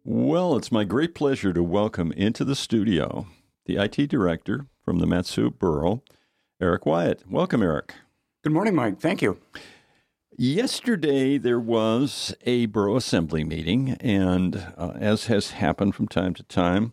Well, it's my great pleasure to welcome into the studio the IT director from the Matsu Borough, Eric Wyatt. Welcome, Eric. Good morning, Mike. Thank you. Yesterday, there was a borough assembly meeting, and as has happened from time to time,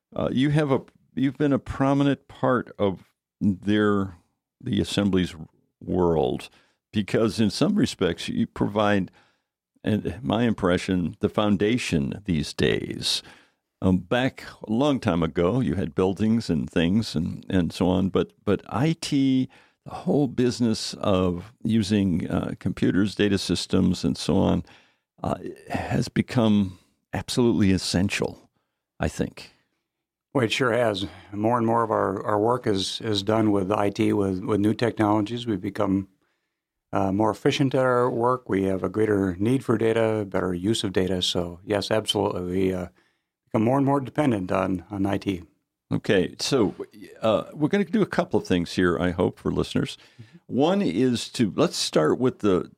you've been a prominent part of the assembly's world because, in some respects, you provide, and my impression, the foundation these days. Back a long time ago, you had buildings and things and so on, but IT, the whole business of using computers, data systems, and so on, has become absolutely essential, I think. Well, it sure has. More and more of our work is done with IT, with new technologies. We've become more efficient at our work. We have a greater need for data, better use of data. So, yes, absolutely. We become more and more dependent on IT. Okay, so we're going to do a couple of things here, I hope, for listeners. Mm-hmm. One is let's start with the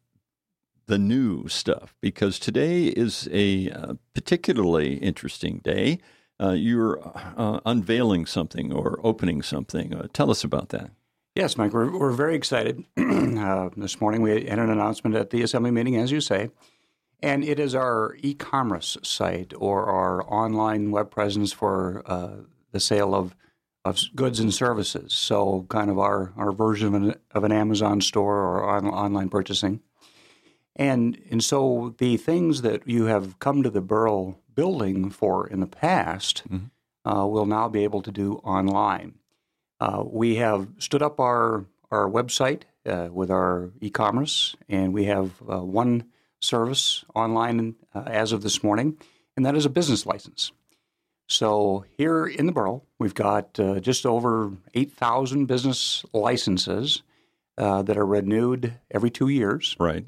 new stuff, because today is a particularly interesting day. You're unveiling something or opening something. Tell us about that. Yes, Mike, we're very excited. This morning we had an announcement at the assembly meeting, as you say, and it is our e-commerce site or our online web presence for the sale of goods and services. So kind of our version of an Amazon store or online purchasing. And so the things that you have come to the Borough building for in the past, will now be able to do online. We have stood up our website with our e-commerce, and we have one service online as of this morning, and that is a business license. So here in the Borough, we've got just over 8,000 business licenses that are renewed every 2 years. Right.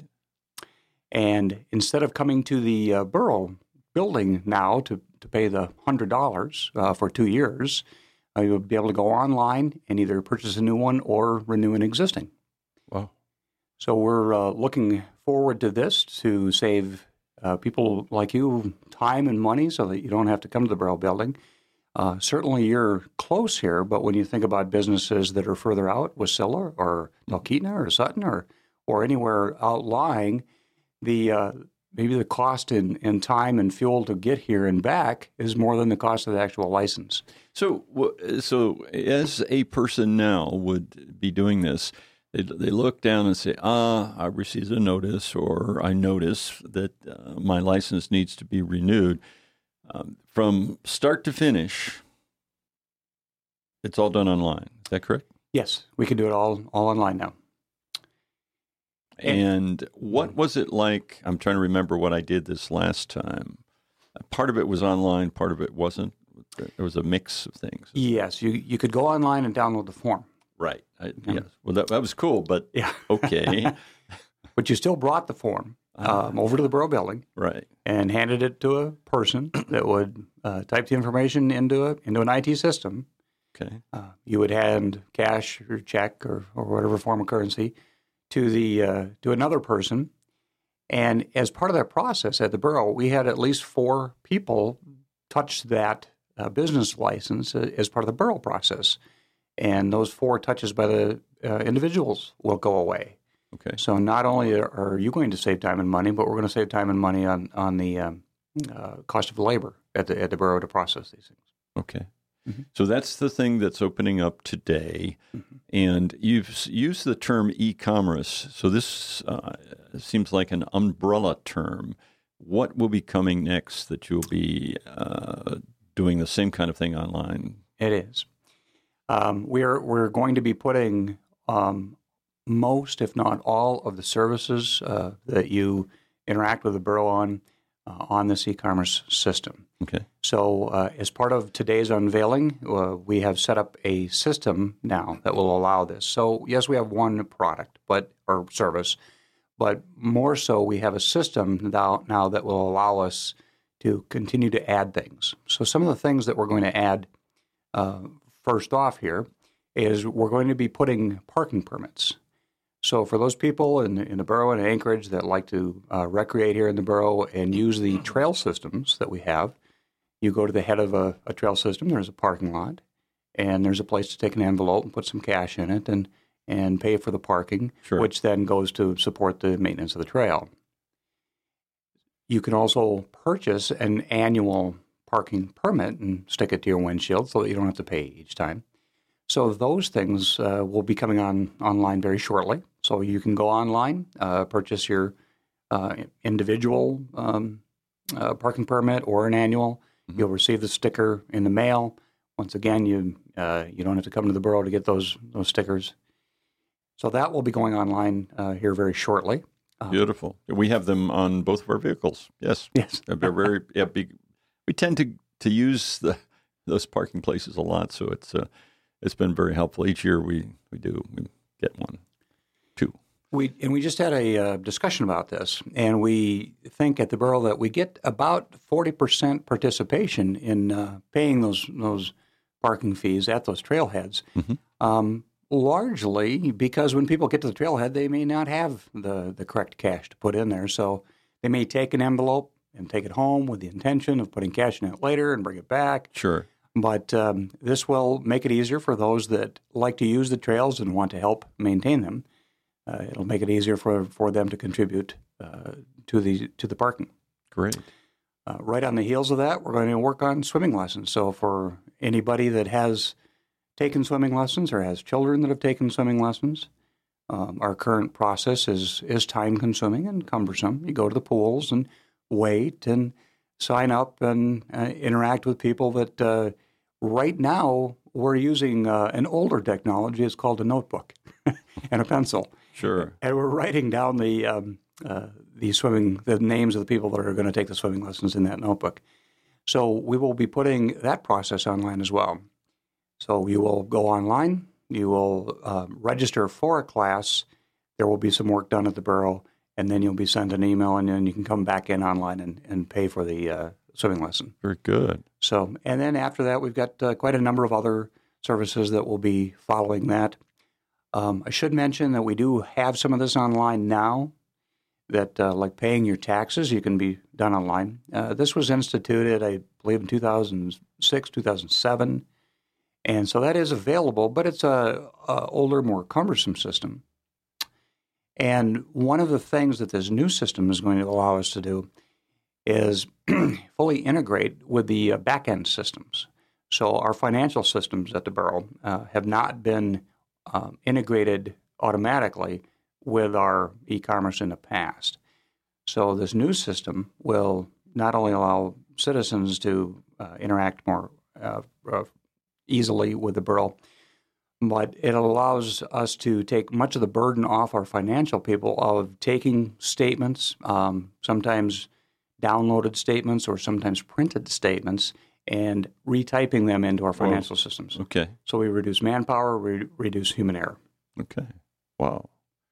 And instead of coming to the Borough building now to pay the $100 for 2 years, you'll be able to go online and either purchase a new one or renew an existing. Wow. So we're looking forward to this to save people like you time and money so that you don't have to come to the Borough building. Certainly you're close here, but when you think about businesses that are further out, Wasilla or Talkeetna or Sutton or anywhere outlying, maybe the cost in time and fuel to get here and back is more than the cost of the actual license. So as a person now would be doing this, they look down and say, I received a notice, or I notice that my license needs to be renewed. From start to finish, it's all done online. Is that correct? Yes, we can do it all online now. And what was it like? I'm trying to remember what I did this last time. Part of it was online, part of it wasn't. There was a mix of things. Yes, you could go online and download the form. Right. Yes. Well, that was cool, but yeah. Okay. But you still brought the form over to the Borough building, right, and handed it to a person that would type the information into an IT system. Okay. You would hand cash or check or whatever form of currency to another person, and as part of that process at the Borough, we had at least 4 people touch that business license as part of the Borough process. And those 4 touches by the individuals will go away. Okay. So not only are you going to save time and money, but we're going to save time and money on the cost of labor at the Borough to process these things. Okay. Mm-hmm. So that's the thing that's opening up today. Mm-hmm. And you've used the term e-commerce. So this seems like an umbrella term. What will be coming next that you'll be doing the same kind of thing online? It is. We're going to be putting most, if not all, of the services that you interact with the Borough on this e-commerce system. Okay. So as part of today's unveiling, we have set up a system now that will allow this. So yes, we have one product or service, but more so we have a system now that will allow us to continue to add things. So some of the things that we're going to add first off here is we're going to be putting parking permits. So for those people in the borough and Anchorage that like to recreate here in the borough and use the trail systems that we have, you go to the head of a trail system, there's a parking lot, and there's a place to take an envelope and put some cash in it and pay for the parking, Sure. which then goes to support the maintenance of the trail. You can also purchase an annual parking permit and stick it to your windshield so that you don't have to pay each time. So those things will be coming online very shortly. So you can go online, purchase your individual parking permit or an annual. Mm-hmm. You'll receive the sticker in the mail. Once again, you don't have to come to the borough to get those stickers. So that will be going online here very shortly. Beautiful. We have them on both of our vehicles. Yes. Yes. They're very. We tend to use those parking places a lot, so it's been very helpful. Each year we get one, too. We just had a discussion about this, and we think at the borough that we get about 40% participation in paying those parking fees at those trailheads. Mm-hmm. Largely because when people get to the trailhead, they may not have the correct cash to put in there. So they may take an envelope and take it home with the intention of putting cash in it later and bring it back. Sure. But this will make it easier for those that like to use the trails and want to help maintain them. It'll make it easier for them to contribute to the parking. Great. Right on the heels of that, we're going to work on swimming lessons. So for anybody that has taken swimming lessons or has children that have taken swimming lessons, our current process is time-consuming and cumbersome. You go to the pools and wait and sign up and interact with people that right now we're using an older technology. It's called a notebook and a pencil. Sure. And we're writing down the names of the people that are going to take the swimming lessons in that notebook. So we will be putting that process online as well. So you will go online, you will register for a class, there will be some work done at the borough, and then you'll be sent an email, and then you can come back in online and pay for the swimming lesson. Very good. So, and then after that, we've got quite a number of other services that will be following that. I should mention that we do have some of this online now, that like paying your taxes, you can be done online. This was instituted, I believe, in 2006, 2007. And so that is available, but it's a older, more cumbersome system. And one of the things that this new system is going to allow us to do is fully integrate with the back-end systems. So our financial systems at the borough have not been integrated automatically with our e-commerce in the past. So this new system will not only allow citizens to interact more easily with the borough, but it allows us to take much of the burden off our financial people of taking statements, sometimes downloaded statements or sometimes printed statements, and retyping them into our financial systems. Okay. So we reduce manpower, reduce human error. Okay. Wow.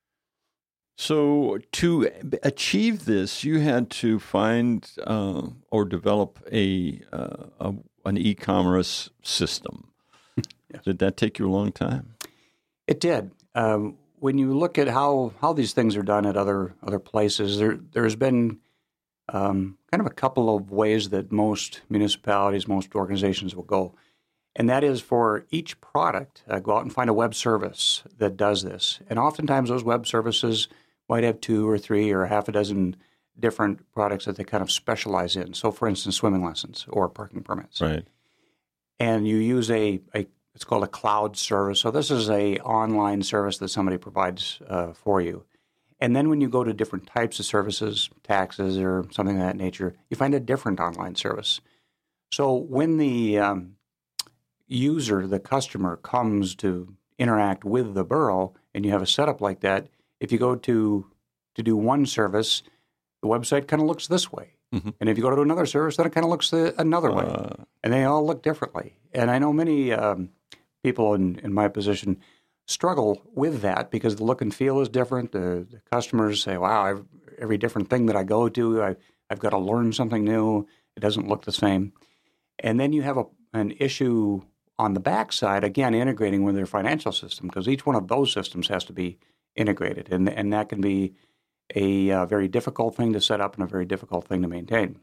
So to achieve this, you had to find or develop an e-commerce system. Yes. Did that take you a long time? It did. When you look at how these things are done at other places, there's been kind of a couple of ways that most municipalities, most organizations will go. And that is for each product, go out and find a web service that does this. And oftentimes those web services might have 2 or 3 or half a dozen different products that they kind of specialize in. So, for instance, swimming lessons or parking permits. Right. And you use it's called a cloud service. So this is a online service that somebody provides for you. And then when you go to different types of services, taxes or something of that nature, you find a different online service. So when the user, the customer, comes to interact with the borough and you have a setup like that, if you go to do one service, the website kind of looks this way. Mm-hmm. And if you go to another service, then it kind of looks another way. And they all look differently. And I know many people in my position struggle with that because the look and feel is different. The customers say, wow, every different thing that I go to, I've got to learn something new. It doesn't look the same. And then you have an issue on the backside, again, integrating with their financial system, because each one of those systems has to be integrated, and that can be a very difficult thing to set up and a very difficult thing to maintain.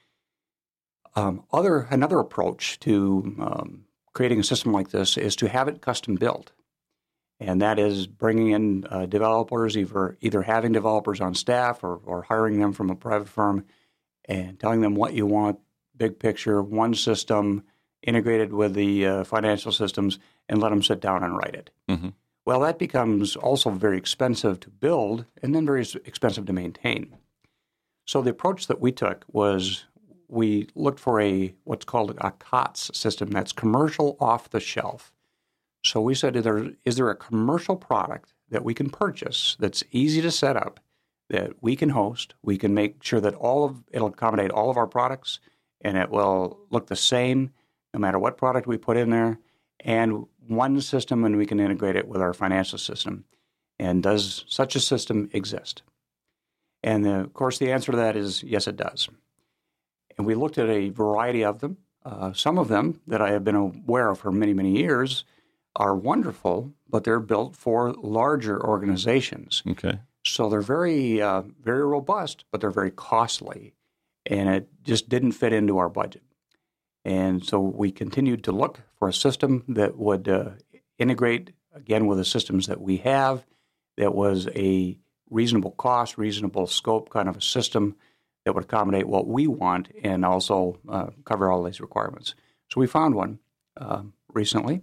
Another approach to creating a system like this is to have it custom built, and that is bringing in developers, either having developers on staff or hiring them from a private firm and telling them what you want, big picture, one system integrated with the financial systems, and let them sit down and write it. Mm-hmm. Well, that becomes also very expensive to build and then very expensive to maintain. So the approach that we took was we looked for what's called a COTS system that's commercial off the shelf. So we said, is there a commercial product that we can purchase that's easy to set up, that we can host, we can make sure that it'll accommodate all of our products, and it will look the same no matter what product we put in there, and one system, and we can integrate it with our financial system. And does such a system exist? And of course, the answer to that is yes, it does. And we looked at a variety of them. Some of them that I have been aware of for many, many years are wonderful, but they're built for larger organizations. Okay. So they're very, very robust, but they're very costly. And it just didn't fit into our budget. And so we continued to look for a system that would integrate, again, with the systems that we have, that was a reasonable cost, reasonable scope kind of a system that would accommodate what we want and also cover all these requirements. So we found one recently.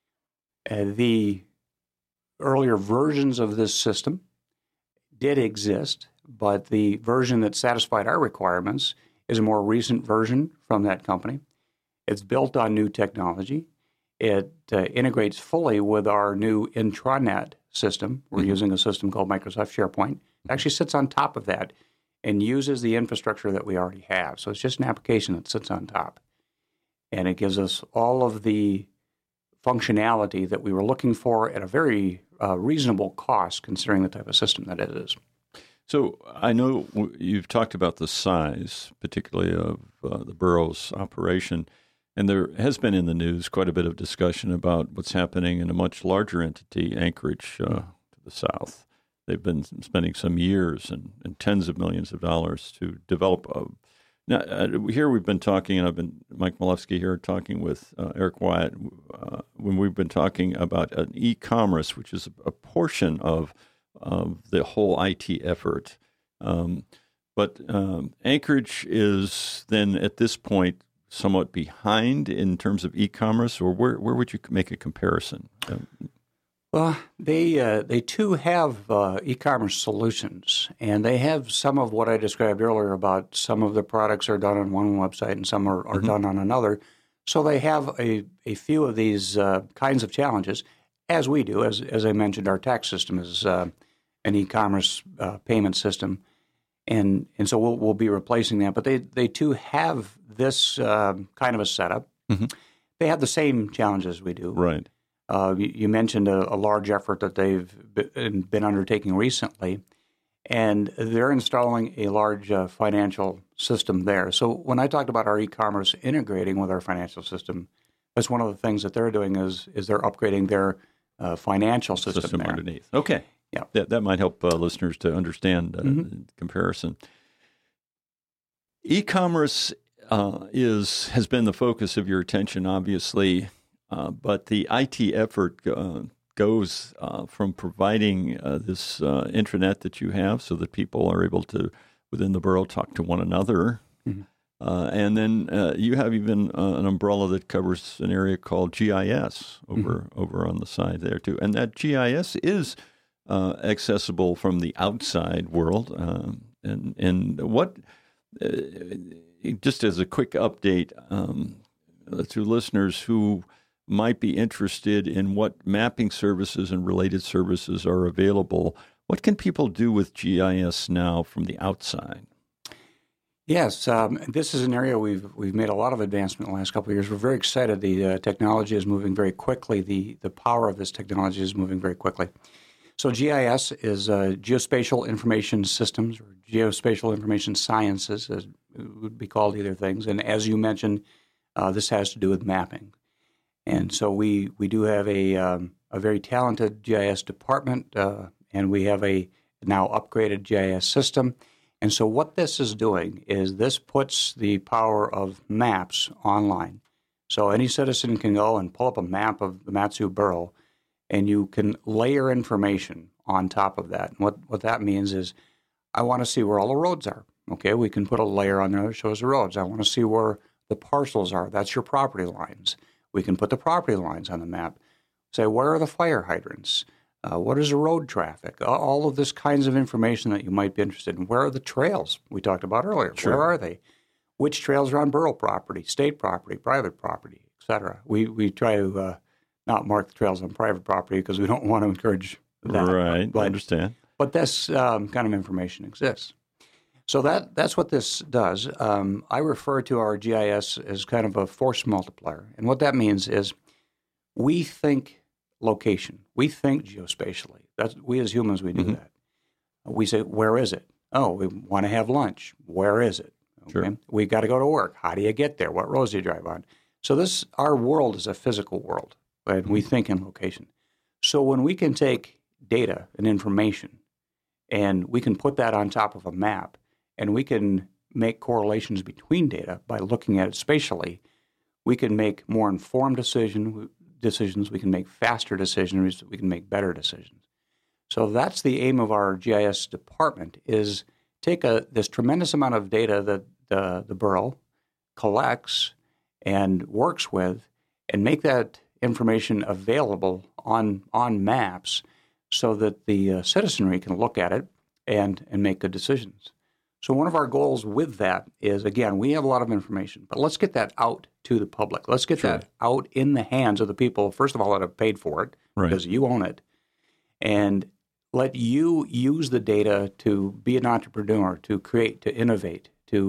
The earlier versions of this system did exist, but the version that satisfied our requirements is a more recent version from that company. It's built on new technology. It integrates fully with our new intranet system. We're using a system called Microsoft SharePoint. It actually sits on top of that and uses the infrastructure that we already have. So it's just an application that sits on top. And it gives us all of the functionality that we were looking for at a very reasonable cost, considering the type of system that it is. So I know you've talked about the size, particularly of the borough's operation, and there has been in the news quite a bit of discussion about what's happening in a much larger entity, Anchorage, to the south. They've been spending some years and tens of millions of dollars to develop now, here we've been talking, and I've been Mike Malewski here talking with Eric Wyatt when we've been talking about an e-commerce, which is a portion of the whole IT effort. But Anchorage is then at this point somewhat behind in terms of e-commerce, or where would you make a comparison? Well, they too have e-commerce solutions, and they have some of what I described earlier about some of the products are done on one website and some are done on another. So they have a few of these kinds of challenges, as we do. As I mentioned, our tax system is an e-commerce payment system, and so we'll be replacing that. But they too have this kind of a setup. Mm-hmm. They have the same challenges we do. Right. You mentioned a large effort that they've been undertaking recently, and they're installing a large financial system there. So when I talked about our e-commerce integrating with our financial system, that's one of the things that they're doing is they're upgrading their financial system there. Underneath. Okay. Yeah. That might help listeners to understand the comparison. E-commerce has been the focus of your attention, obviously. But the IT effort goes from providing this intranet that you have so that people are able to, within the borough, talk to one another. Mm-hmm. And then you have even an umbrella that covers an area called GIS over on the side there, too. And that GIS is accessible from the outside world. And what, just as a quick update to listeners who might be interested in what mapping services and related services are available, what can people do with GIS now from the outside? Yes, this is an area we've made a lot of advancement in the last couple of years. We're very excited. The technology is moving very quickly. The power of this technology is moving very quickly. So GIS is Geospatial Information Systems, or Geospatial Information Sciences, as it would be called either things. And as you mentioned, this has to do with mapping. And so we do have a very talented GIS department and we have a now upgraded GIS system. And so what this is doing is this puts the power of maps online. So any citizen can go and pull up a map of the Mat-Su Borough, and you can layer information on top of that. And what that means is I want to see where all the roads are. Okay, we can put a layer on there that shows the roads. I want to see where the parcels are. That's your property lines. We can put the property lines on the map. Say, where are the fire hydrants? What is the road traffic? All of this kinds of information that you might be interested in. Where are the trails we talked about earlier? Sure. Where are they? Which trails are on borough property, state property, private property, et cetera? We try to not mark the trails on private property because we don't want to encourage that. Right, I understand. But this kind of information exists. So that's what this does. I refer to our GIS as kind of a force multiplier. And what that means is we think location. We think geospatially. We as humans, we do that. We say, where is it? Oh, we want to have lunch. Where is it? Okay. Sure. We got to go to work. How do you get there? What roads do you drive on? So our world is a physical world, and we think in location. So when we can take data and information, and we can put that on top of a map, and we can make correlations between data by looking at it spatially, we can make more informed decisions, we can make faster decisions, we can make better decisions. So that's the aim of our GIS department, is take this tremendous amount of data that the borough collects and works with and make that information available on maps so that the citizenry can look at it and make good decisions. So one of our goals with that is, again, we have a lot of information, but let's get that out to the public. Let's get that out in the hands of the people, first of all, that have paid for it, because you own it, and let you use the data to be an entrepreneur, to create, to innovate,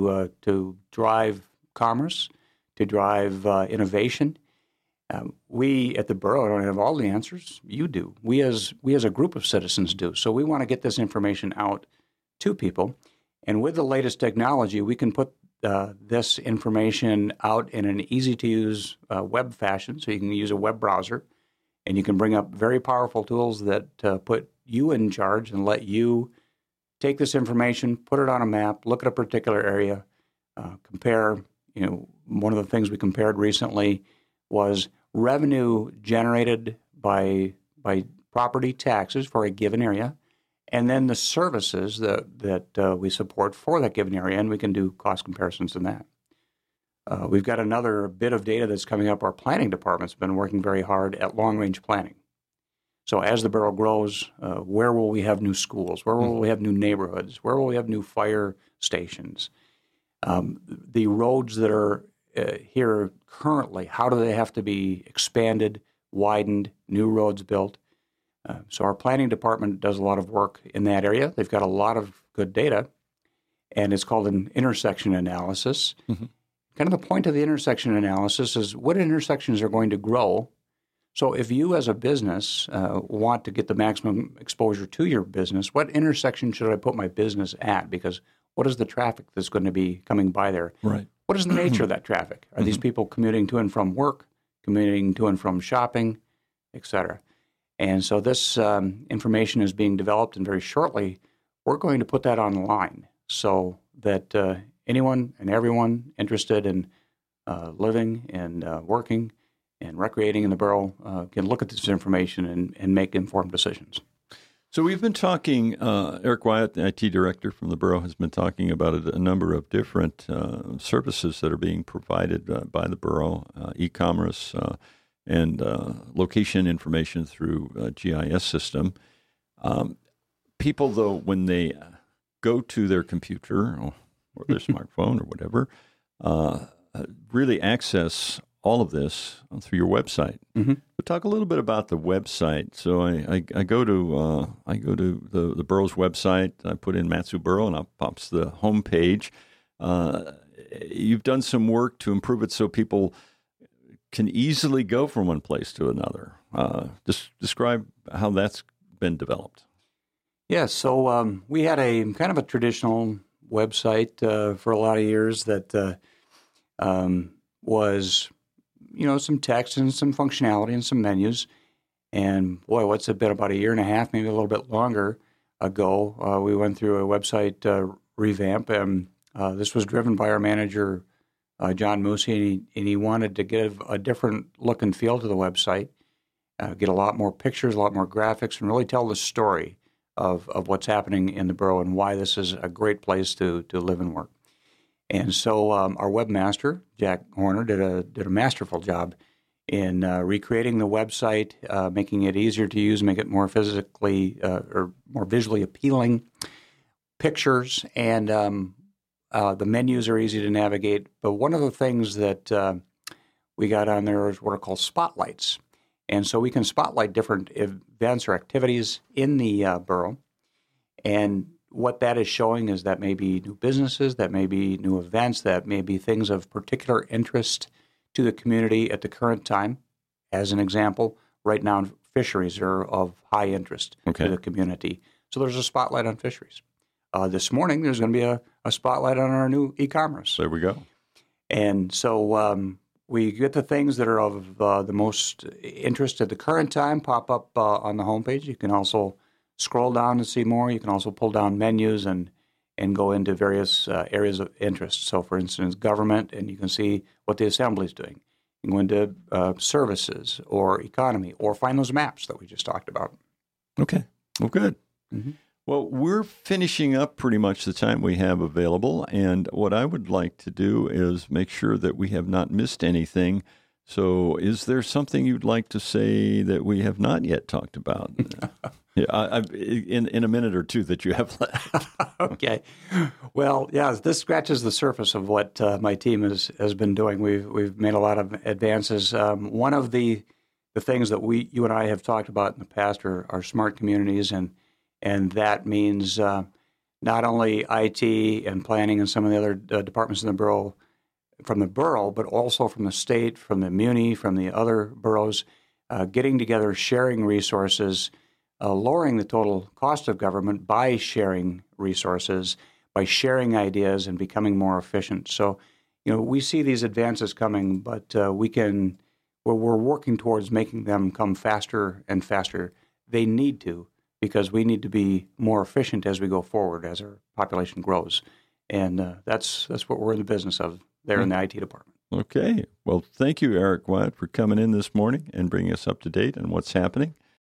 to drive commerce, to drive innovation. We at the borough don't have all the answers. You do. We as a group of citizens do. So we want to get this information out to people. And with the latest technology, we can put this information out in an easy-to-use web fashion. So you can use a web browser, and you can bring up very powerful tools that put you in charge and let you take this information, put it on a map, look at a particular area, compare. One of the things we compared recently was revenue generated by property taxes for a given area, and then the services that we support for that given area, and we can do cost comparisons in that. We've got another bit of data that's coming up. Our planning department's been working very hard at long-range planning. So as the borough grows, where will we have new schools? Where will we have new neighborhoods? Where will we have new fire stations? The roads that are here currently, how do they have to be expanded, widened, new roads built? So our planning department does a lot of work in that area. They've got a lot of good data, and it's called an intersection analysis. Mm-hmm. Kind of the point of the intersection analysis is what intersections are going to grow. So if you as a business want to get the maximum exposure to your business, what intersection should I put my business at? Because what is the traffic that's going to be coming by there? Right. What is the nature of that traffic? Are these people commuting to and from work, commuting to and from shopping, et cetera? And so this information is being developed, and very shortly we're going to put that online so that anyone and everyone interested in living and working and recreating in the borough can look at this information and make informed decisions. So we've been talking, Eric Wyatt, the IT director from the borough, has been talking about a number of different services that are being provided by the borough, e-commerce and location information through a GIS system. People, though, when they go to their computer or their smartphone or whatever, really access all of this through your website. Mm-hmm. But talk a little bit about the website. So I go to the borough's website. I put in Mat-Su Borough, and it pops the homepage. You've done some work to improve it so people can easily go from one place to another. Just describe how that's been developed. Yeah, so we had a kind of a traditional website for a lot of years that was, some text and some functionality and some menus. And boy, what's it been, about a year and a half, maybe a little bit longer ago, we went through a website revamp, and this was driven by our manager, John Moosey, and he wanted to give a different look and feel to the website, get a lot more pictures, a lot more graphics, and really tell the story of what's happening in the borough and why this is a great place to live and work. And so our webmaster, Jack Horner, did a masterful job in recreating the website, making it easier to use, make it more physically or more visually appealing, pictures, and the menus are easy to navigate. But one of the things that we got on there is what are called spotlights. And so we can spotlight different events or activities in the borough. And what that is showing is that may be new businesses, that may be new events, that may be things of particular interest to the community at the current time. As an example, right now fisheries are of high interest to the community. So there's a spotlight on fisheries. This morning, there's going to be a spotlight on our new e-commerce. There we go. And so we get the things that are of the most interest at the current time pop up on the homepage. You can also scroll down to see more. You can also pull down menus and go into various areas of interest. So, for instance, government, and you can see what the assembly is doing. You can go into services or economy, or find those maps that we just talked about. Okay. Well, good. Mm-hmm. Well, we're finishing up pretty much the time we have available, and what I would like to do is make sure that we have not missed anything. So is there something you'd like to say that we have not yet talked about? Yeah, in a minute or two that you have left. Okay. Well, yeah, this scratches the surface of what my team has been doing. We've made a lot of advances. One of the things that you and I have talked about in the past are smart communities, and that means not only IT and planning and some of the other departments in the borough, from the borough, but also from the state, from the muni, from the other boroughs, getting together, sharing resources, lowering the total cost of government by sharing resources, by sharing ideas and becoming more efficient. So, we see these advances coming, but we're working towards making them come faster and faster. They need to, because we need to be more efficient as we go forward, as our population grows. And that's what we're in the business of there in the IT department. Okay. Well, thank you, Eric Wyatt, for coming in this morning and bringing us up to date on what's happening.